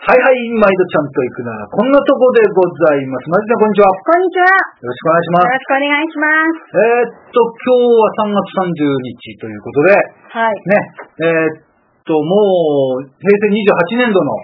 はいはい、毎度ちゃんと行くなら、こんなとこでございます。まじちゃん、こんにちは。 こんにちは。 よろしくお願いします。 よろしくお願いします。 今日は3月30日ということで、 はい。 ね、もう、平成28年度の、 はい。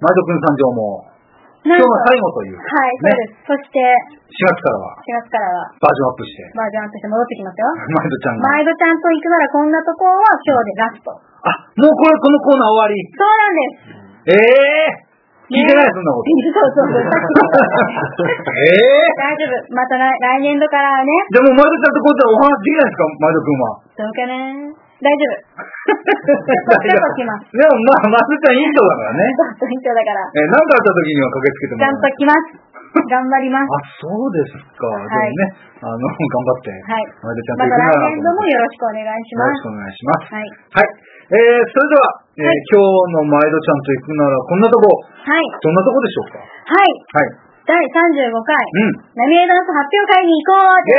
毎度くん参上も、今日が最後という。 はい、そうです。そして、 4月からは、バージョンアップして戻ってきますよ。 毎度ちゃんが。 毎度ちゃんと行くならこんなとこは今日でラスト。 あ、もうこのコーナー終わり。 そうなんです。 聞いてない、そんなこと。 そう。大丈夫。また来年度からね。 でも、毎度ちゃんとこうやってお話できないですか、毎度くんは。 どうかね。大丈夫。ちょっと来ます。 でも、毎度ちゃんいい人だからね。 いい人だから。 何かあった時には駆けつけてもらう。 ちゃんと来ます。頑張ります。 あ、そうですか。 はい。 でもね、頑張って。 はい。 毎度ちゃんとまた来年度もよろしくお願いします。 よろしくお願いします。 はい。 はい。それでは、今日の毎度ちゃんと行くなら、こんなとこ。 はい。 どんなとこでしょうか。 はい。 はい。 第35回、浪江ダンス発表会に行こう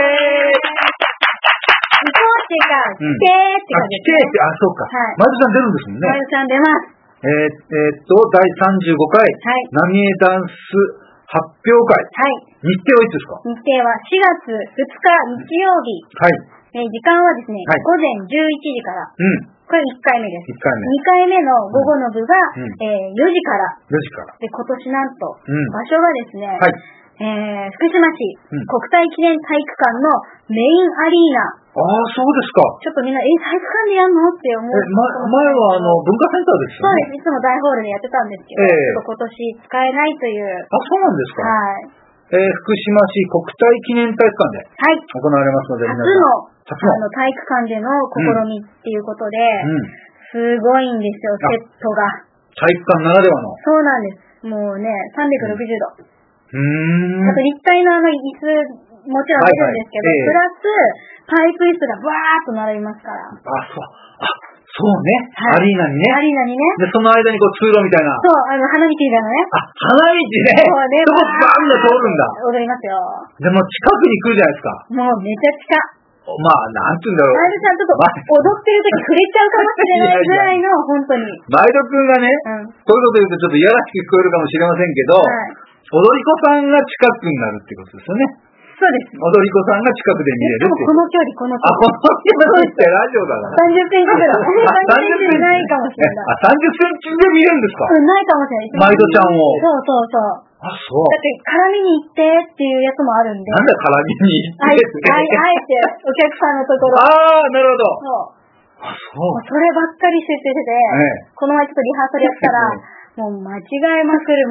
行こうっていうか、来てーって感じですね。 そうか。 はい。 毎度ちゃん出るんですもんね。 毎度ちゃん出ます。 第35回、浪江ダンス発表会。 はい。 日程はいつですか？ 日程は4月2日日曜日。 はい。 時間はですね、午前11時から。これ1回目です。 1回目。 2回目の午後の部が、4時から。 4時から。 で、今年なんと、場所がですね、福島市、国際記念体育館のメインアリーナ。 ああ、そうですか。 ちょっとみんな、体育館でやんのって思う。 前は文化センターですよね。 そうです。いつも大ホールでやってたんですけど、ちょっと今年使えないという。 あ、そうなんですか。 はい。 福島市国際記念体育館で行われますので、 初の体育館での試みっていうことで、すごいんですよ、セットが。 体育館ならではの。 そうなんです。もうね、360度。あと立体の椅子、もちろん出るんですけど、プラス、パイプ椅子がバーッと並びますから。 そうね。アリーナにね。 アリーナにね。 で、その間に通路みたいな。 そう、花道みたいなね。 花道ね。 そうね。 そこバーンと通るんだ。 踊りますよ。 でも近くに来るじゃないですか。 もうめちゃ近。 なんて言うんだろう。 毎度ちゃんちょっと踊ってる時触れちゃうかもしれないぐらいの、本当に。 毎度くんがね、こういうこと言うとちょっといやらしく聞こえるかもしれませんけど、踊り子さんが近くになるってことですよね。 そうです。 踊り子さんが近くで見れるって。 この距離。 この距離ってラジオだから。 30センチぐらい。30センチないかもしれない。 30センチで見れるんですか？ ないかもしれない。 毎度ちゃんを。 そう。 そう。 だって、絡みに行ってっていうやつもあるんで。 なんだ絡みに行ってって。 あえて、お客さんのところ。 なるほど。そう。 そればっかり集中してて、この前ちょっとリハーサルやったら、もう間違えまくる。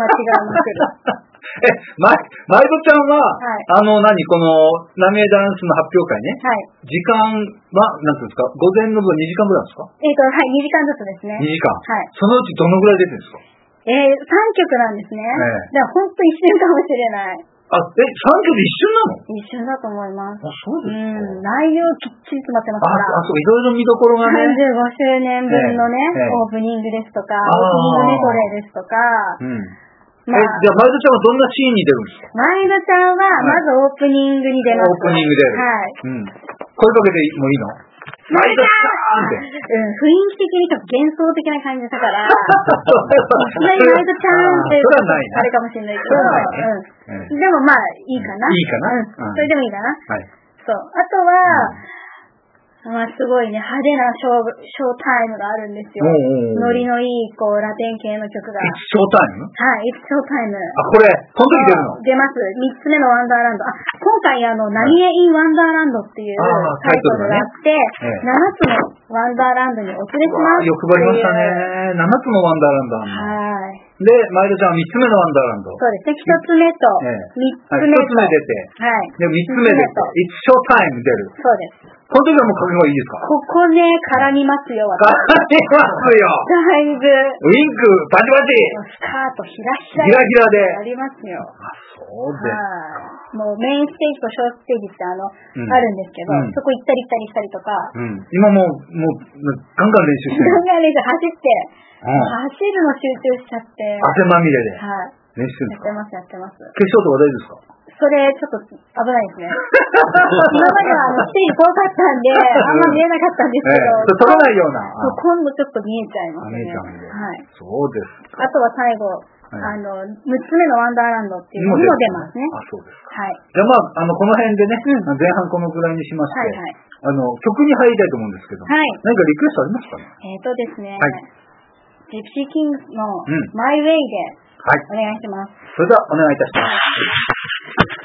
毎度ちゃんは、この、浪江ダンスの発表会ね。時間は、なんていうんですか、午前の部2時間ぐらいですか ？2時間ずつですね。 2時間。そのうちどのぐらい出てるんですか ？3曲なんですね。だから本当一瞬かもしれない。 3曲一瞬なの？一瞬だと思います。 そうですか。 内容きっちり詰まってますから。 そう、いろいろ見どころがね。 35周年分のね、オープニングですとか、オープニングメドレーですとか。 じゃあ、毎度ちゃんはどんなシーンに出るんですか？ 毎度ちゃんは、まずオープニングに出ます。 オープニング出る。声かけてもいいの？毎度ちゃんって。 雰囲気的にちょっと幻想的な感じだから、いきなり毎度ちゃんって、あれかもしれないけど、でもいいかな。それでもいいかな。そう。あとは、すごいね、派手なショータイムがあるんですよ。ノリのいい、ラテン系の曲が。 It's show time？ はい、It's show time。 これ、この時出るの？ 出ます。3つ目のワンダーランド。今回、浪江インワンダーランドっていうタイトルがあって、7つのワンダーランドにお連れします。 よくばりましたね。7つのワンダーランドあるの。で、毎度ちゃん3つ目のワンダーランド。 そうですね。1つ目と3つ目と。1つ目出て。で、3つ目出て。It's show time 出る。 そうです。 この時はもう覚悟はいいですか？ ここね、絡みますよ、 私。絡みますよ。 だいぶ。 ウィンク、バチバチ。 スカート、ひらひらで。 ありますよ。 そうですか。 もうメインステージとショーステージってあるんですけど、そこ行ったり来たりしたりとか。 今もう、ガンガン練習してる。 ガンガン練習走って、走るの集中しちゃって。 汗まみれで。 練習するんですか？ やってます。 決勝とか大丈夫ですか？ それ、ちょっと危ないですね。今まではステージ遠かったんで、あんま見えなかったんですけど。 取らないような。 今度ちょっと見えちゃいますね。 見えちゃうんで。 はい。 そうですか。 あとは最後、6つ目のワンダーランドっていうのも出ますね。 あ、そうですか。 はい。 じゃあこの辺でね、前半このぐらいにしまして、曲に入りたいと思うんですけど、何かリクエストありますかね？ ですね、ジプシーキングスのマイウェイでお願いします。 それではお願いいたします。